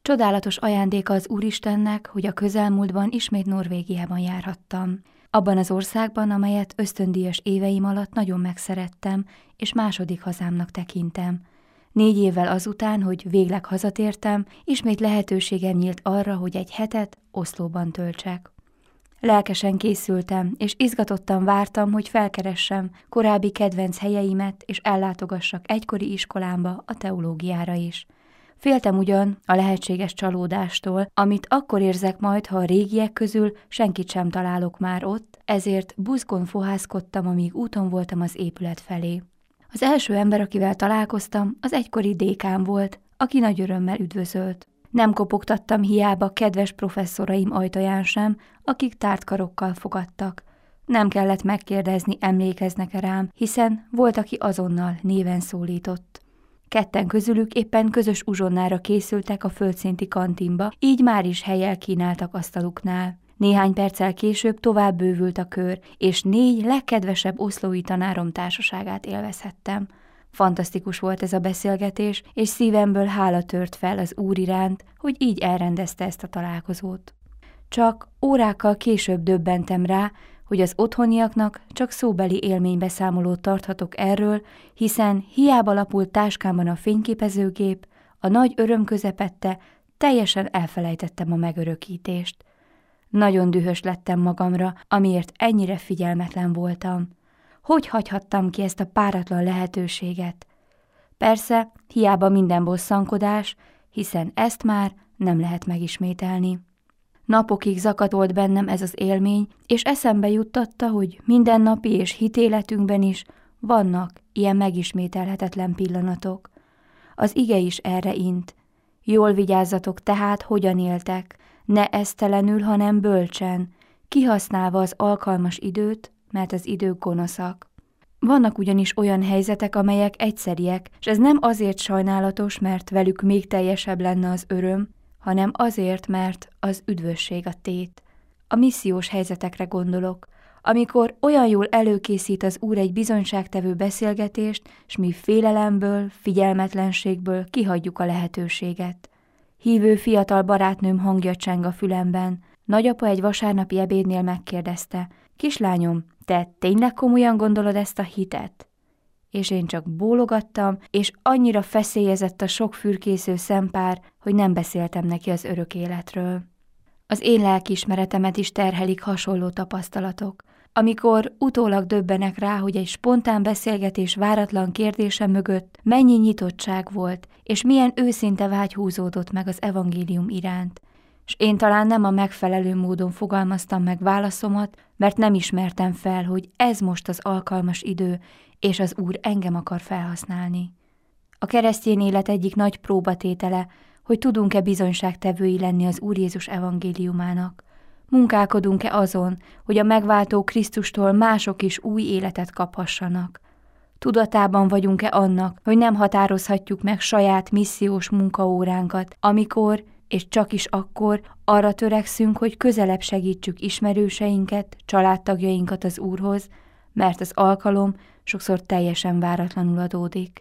Csodálatos ajándéka az Úristennek, hogy a közelmúltban ismét Norvégiában járhattam. Abban az országban, amelyet ösztöndíjas éveim alatt nagyon megszerettem, és második hazámnak tekintem. 4 évvel azután, hogy végleg hazatértem, ismét lehetőségem nyílt arra, hogy egy hetet Oszlóban töltsek. Lelkesen készültem, és izgatottan vártam, hogy felkeressem korábbi kedvenc helyeimet, és ellátogassak egykori iskolámba, a teológiára is. Féltem ugyan a lehetséges csalódástól, amit akkor érzek majd, ha a régiek közül senkit sem találok már ott, ezért buzgón fohászkodtam, amíg úton voltam az épület felé. Az első ember, akivel találkoztam, az egykori dékán volt, aki nagy örömmel üdvözölt. Nem kopogtattam hiába kedves professzoraim ajtaján sem, akik tárt karokkal fogadtak. Nem kellett megkérdezni, emlékeznek-e rám, hiszen volt, aki azonnal néven szólított. Ketten közülük éppen közös uzsonnára készültek a földszinti kantinba, így már is hellyel kínáltak asztaluknál. Néhány perccel később tovább bővült a kör, és 4 legkedvesebb oszlói tanárom társaságát élvezhettem. Fantasztikus volt ez a beszélgetés, és szívemből hála tört fel az Úr iránt, hogy így elrendezte ezt a találkozót. Csak órákkal később döbbentem rá, hogy az otthoniaknak csak szóbeli élménybeszámolót tarthatok erről, hiszen hiába lapult táskámban a fényképezőgép, a nagy öröm közepette teljesen elfelejtettem a megörökítést. Nagyon dühös lettem magamra, amiért ennyire figyelmetlen voltam. Hogy hagyhattam ki ezt a páratlan lehetőséget? Persze, hiába minden bosszankodás, hiszen ezt már nem lehet megismételni. Napokig zakatolt bennem ez az élmény, és eszembe juttatta, hogy mindennapi és hitéletünkben is vannak ilyen megismételhetetlen pillanatok. Az ige is erre int. Jól vigyázzatok tehát, hogyan éltek, ne esztelenül, hanem bölcsen, kihasználva az alkalmas időt, mert az idők gonoszak. Vannak ugyanis olyan helyzetek, amelyek egyszeriek, és ez nem azért sajnálatos, mert velük még teljesebb lenne az öröm, hanem azért, mert az üdvösség a tét. A missziós helyzetekre gondolok, amikor olyan jól előkészít az Úr egy bizonyságtevő beszélgetést, s mi félelemből, figyelmetlenségből kihagyjuk a lehetőséget. Hívő fiatal barátnőm hangja cseng a fülemben. Nagyapa egy vasárnapi ebédnél megkérdezte: kislányom, te tényleg komolyan gondolod ezt a hitet? És én csak bólogattam, és annyira feszélyezett a sok fürkésző szempár, hogy nem beszéltem neki az örök életről. Az én lelkiismeretemet is terhelik hasonló tapasztalatok, amikor utólag döbbenek rá, hogy egy spontán beszélgetés váratlan kérdése mögött mennyi nyitottság volt, és milyen őszinte vágy húzódott meg az evangélium iránt. És én talán nem a megfelelő módon fogalmaztam meg válaszomat, mert nem ismertem fel, hogy ez most az alkalmas idő, és az Úr engem akar felhasználni. A keresztény élet egyik nagy próbatétele, hogy tudunk-e bizonyságtevői lenni az Úr Jézus evangéliumának. Munkálkodunk-e azon, hogy a megváltó Krisztustól mások is új életet kaphassanak. Tudatában vagyunk-e annak, hogy nem határozhatjuk meg saját missziós munkaóránkat, amikor, és csak is akkor arra törekszünk, hogy közelebb segítsük ismerőseinket, családtagjainkat az Úrhoz, mert az alkalom sokszor teljesen váratlanul adódik.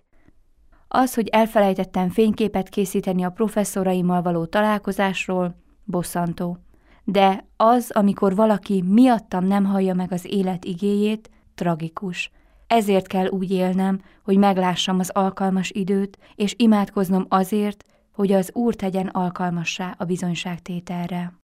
Az, hogy elfelejtettem fényképet készíteni a professzoraimmal való találkozásról, bosszantó. De az, amikor valaki miattam nem hallja meg az élet igéjét, tragikus. Ezért kell úgy élnem, hogy meglássam az alkalmas időt, és imádkoznom azért, hogy az Úr tegyen alkalmassá a bizonyságtételre.